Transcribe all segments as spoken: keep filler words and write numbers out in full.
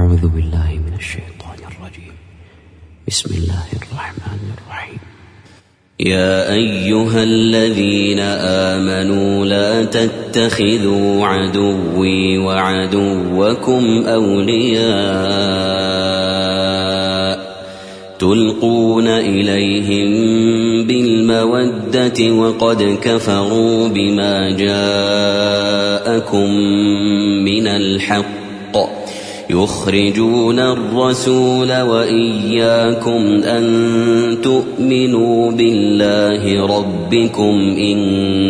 أعوذ بالله من الشيطان الرجيم. بسم الله الرحمن الرحيم. يا أيها الذين آمنوا لا تتخذوا عدوي وعدوكم أولياء تلقون إليهم بالمودة وقد كفروا بما جاءكم من الحق يخرجون الرسول وإياكم أن تؤمنوا بالله ربكم إن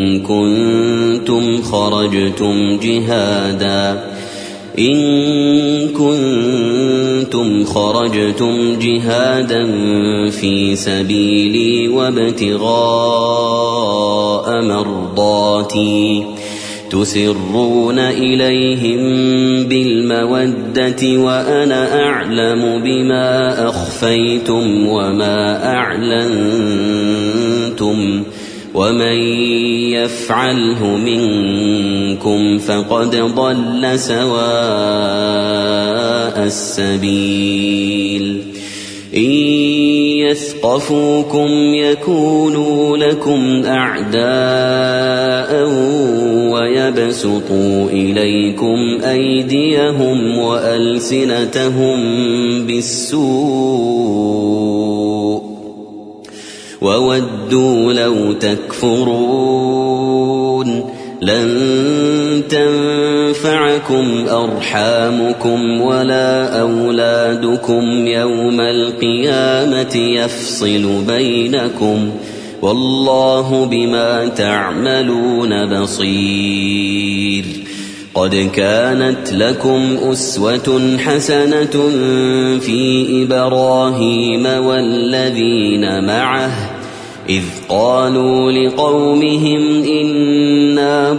كنتم خرجتم جهادا إن كنتم خرجتم جهادا في سبيلي وابتغاء مرضاتي تسرون إليهم بالمودة وأنا أعلم بما أخفيتم وما أعلنتم ومن يفعله منكم فقد ضل سواء السبيل. إن يثقفوكم يكونوا لكم أعداء ويبسطوا إليكم أيديهم وألسنتهم بالسوء وودوا لو تكفرون. لن تنفعكم أرحامكم ولا أولادكم يوم القيامة يفصل بينكم والله بما تعملون بصير. قد كانت لكم أسوة حسنة في إبراهيم والذين معه إذ قالوا لقومهم إنا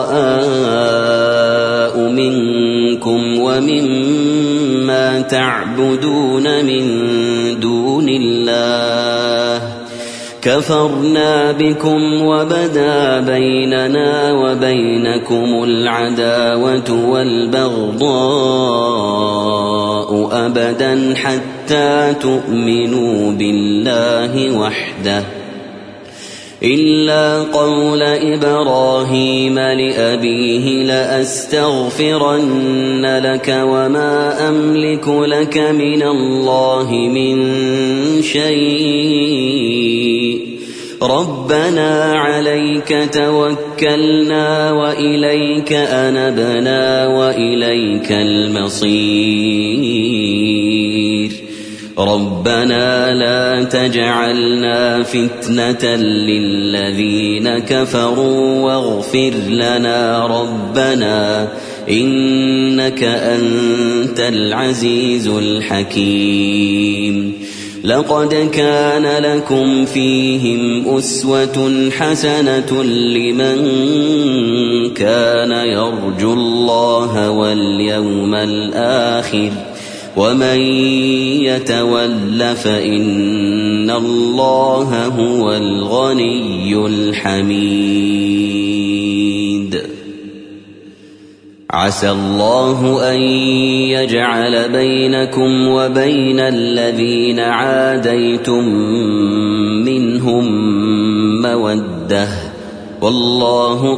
براء منكم ومما تعبدون من دون الله كفرنا بكم وبدا بيننا وبينكم العداوة والبغضاء أبدا حتى تؤمنوا بالله وحده إلا قول إبراهيم لأبيه لأستغفرن لك وما أملك لك من الله من شيء ربنا عليك توكلنا وإليك أنبنا وإليك المصير. ربنا لا تجعلنا فتنة للذين كفروا واغفر لنا ربنا إنك أنت العزيز الحكيم. لقد كان لكم فيهم أسوة حسنة لمن كان يرجو الله واليوم الآخر ومن يتول فإن الله هو الغني الحميد. عسى الله أن يجعل بينكم وبين الذين عاديتم منهم مودة والله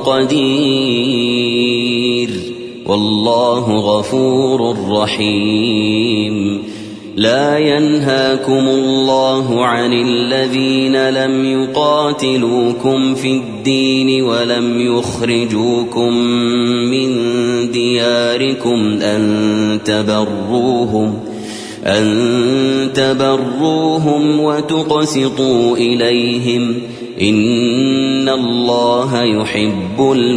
قدير والله غفور رحيم. لا ينهاكم الله عن الذين لم يقاتلوكم في الدين ولم يخرجوكم من دياركم أن تبروهم أن تبروهم وتقسطوا إليهم إن الله يحب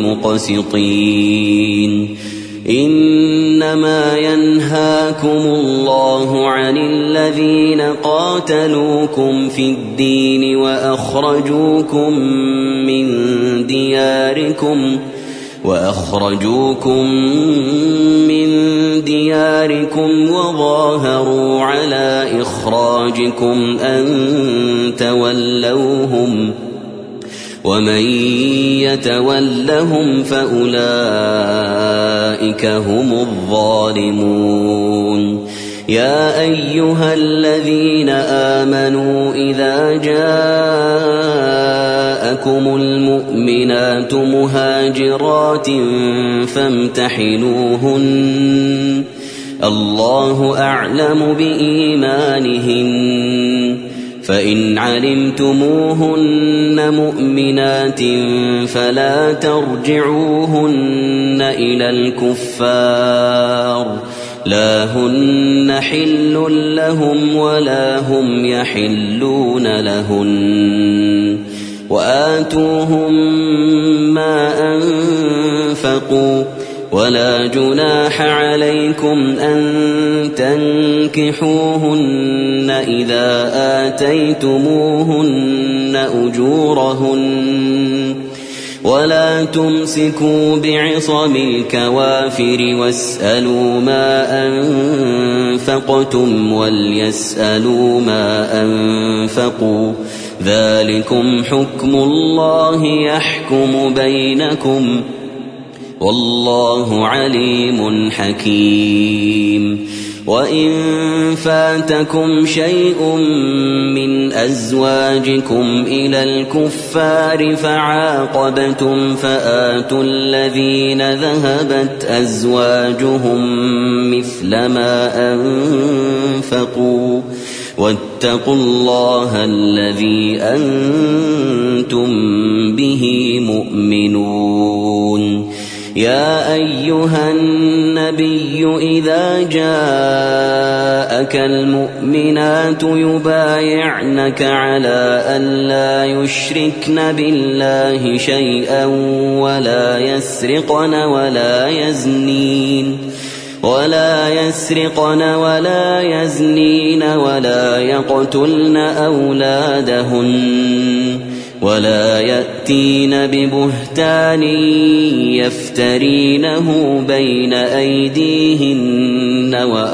المقسطين. إنما ينهاكم الله عن الذين قاتلوكم في الدين وأخرجوكم من دياركم وأخرجوكم من دياركم وظاهروا على إخراجكم أن تولوهم ومن يتولهم فأولئك هم الظالمون. يا أيها الذين آمنوا إذا جاءكم المؤمنات مهاجرات فامتحنوهن الله أعلم بإيمانهن فإن علمتموهن مؤمنات فلا ترجعوهن إلى الكفار لا هن حل لهم ولا هم يحلون لهن وآتوهم ما أنفقوا ولا جناح عليكم أن تنكحوهن إذا آتيتموهن أجورهن ولا تمسكوا بعصم الكوافر واسألوا ما أنفقتم وليسألوا ما أنفقوا ذلكم حكم الله يحكم بينكم والله عليم حكيم وإن فاتكم شيء من أزواجكم إلى الكفار فعاقبتم فآتوا الذين ذهبت أزواجهم مثل ما أنفقوا واتقوا الله الذي أنتم به مؤمنون يا أيها النبي إذا جاءك المؤمنات يبايعنك على أن لا يشركن بالله شيئا ولا يسرقن ولا يزنين ولا يسرقن ولا يزنين ولا يقتلن أولادهن ولا يأتين ببهتان يفترينه بين أيديهن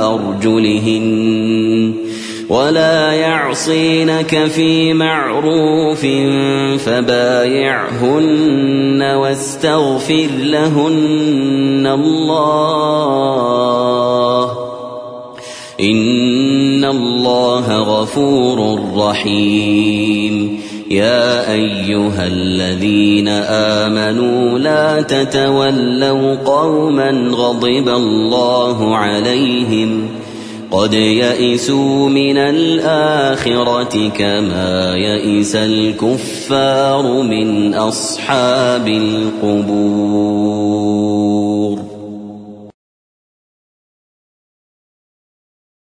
وأرجلهن ولا يعصينك في معروف فبايعهن واستغفر لهن الله إن الله غفور رحيم يا أيها الذين آمنوا لا تتولوا قوما غضب الله عليهم قد يئسوا من الآخرة كما يئس الكفار من أصحاب القبور.